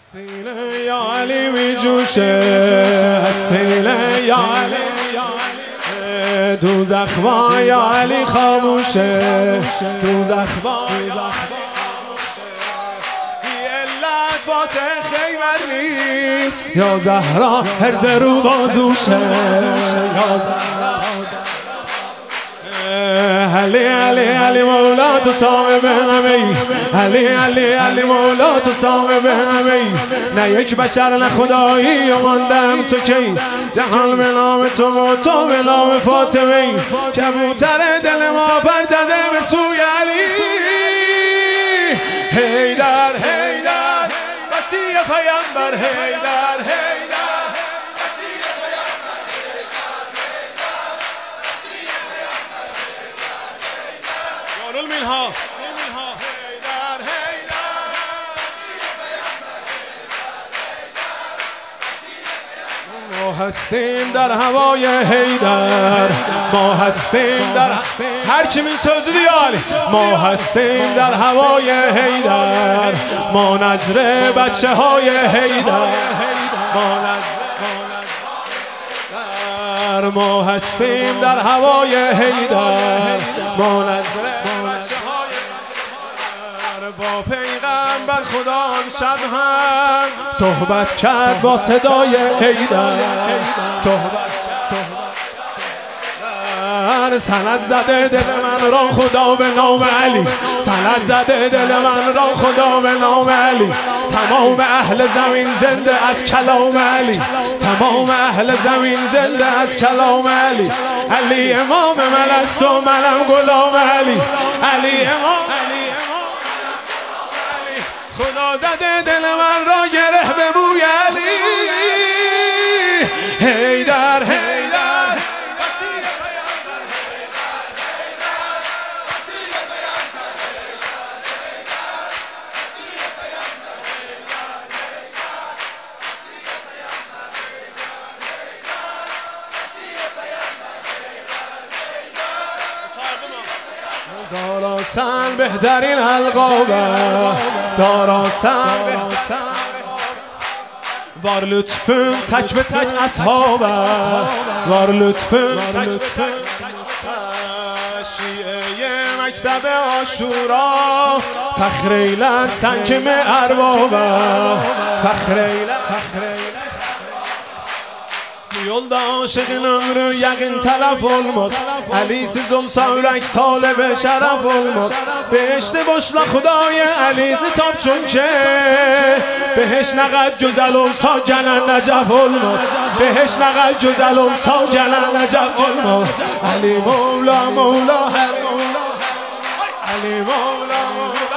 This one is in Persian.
سینه یا علی می جوشه، سینه یا علی دوزخ با یا علی خاموشه، دوزخ با علت فاتح خیمر نیست، یا زهرا هرز رو بازوشه، یا زهرا علی علی علی مولا تو صاحب همه‌ای، علی علی علی مولا تو صاحب همه‌ای، نه یک بشر نه خدایی و ماندم تو کی، جهان به نام تو و تو به نام فاطمه، کبوتر دل ما پر زده به سوی علی، حیدر حیدر وصی پیامبر، حیدر حیدر المنها حیدر حیدر ما هستیم در هوای حیدر، ما هستیم در هر کی من sözü دیالی، ما هستیم در هوای حیدر، ما نظر بچه های حیدر، ما هستیم در هوای حیدر، ما نظر با پیغمبر خدا شب هم صحبت کرد با صدای حیدر، صحبت سند زده دل من را خدا به نام علی، سند زده دل من را خدا به نام علی، تمام اهل زمین زنده از کلام علی، تمام اهل زمین زنده از کلام علی، علی امام من است و منم غلام علی، علی امام خدا زده دل من را گره به بوی علی، حیدر حیدر داراسن بهترین القابه، داراسن var lütfün tek ve tek ashaba, var lütfün tek ve tek şiye mekteb aşura, fakhreylən sen kimi erbaba, fakhreylən yolda aşığın ömrü yakın telef olmaz, Ali'siz olsa ürek talebe şeref olmaz, behişti boşla Xudای علی تاب چون که بهش نقد جزل olsa gelen necef olmaz, بهش نقد جزل olsa gelen necef olmaz، علی مولا مولا علی مولا